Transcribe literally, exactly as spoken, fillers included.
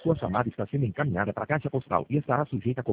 Sua chamada está sendo encaminhada para a caixa postal e estará sujeita a